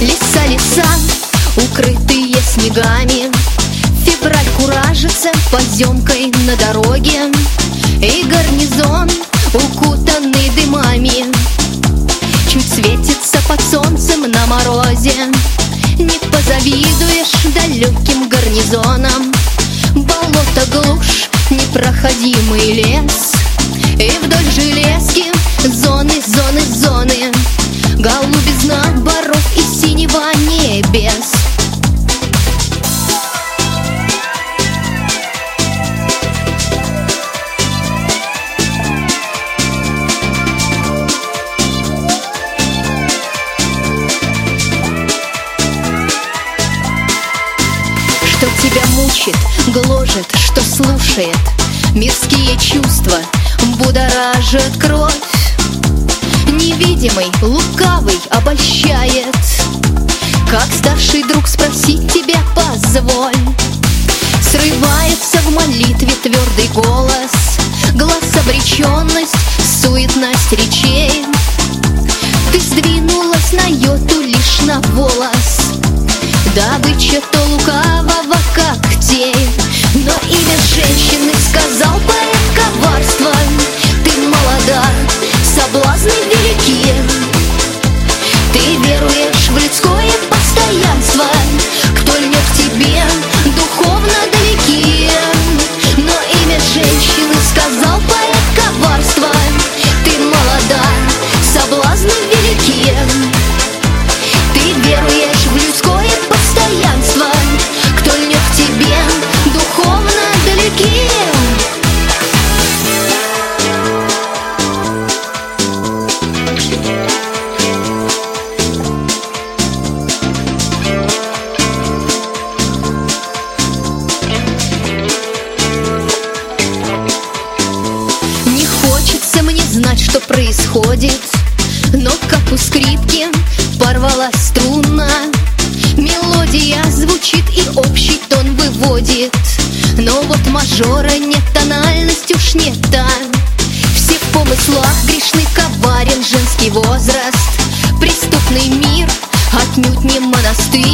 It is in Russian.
Леса, леса, укрытые снегами, февраль куражится поземкой на дороге, и гарнизон, укутанный дымами, чуть светится под солнцем на морозе. Не позавидуешь далеким гарнизонам. Болото, глушь, непроходимый лес, и вдоль железки зоны, зоны, зоны, голубизна боров и синего небес. Что тебя мучит, гложет, что слушает, мирские чувства будоражит кровь. Невидимый, лукавый обольщает, как старший друг спросить тебя позволь. Срывается в молитве твердый голос, глаз обреченность, суетность речей. Ты сдвинулась на йоту лишь на волос, добыча то лукавого когтей. Но имя женщины сказал поэт коварства. Ты молода, соблазны велики, ты веруешь в людское постоянство. Кто льнет к тебе, духовно далеки. Но имя женщины сказал поэт коварства. Ты молода, соблазны велики, ты веруешь в людское постоянство. Кто льнет к тебе, духовно далеки. Не хочется мне знать, что происходит, но как у скрипки порвалась струна. Мелодия звучит и общий тон выводит, но вот мажора нет, тональность уж не та. Все в помыслах грешны, коварен женский возраст. Преступный мир отнюдь не монастырь.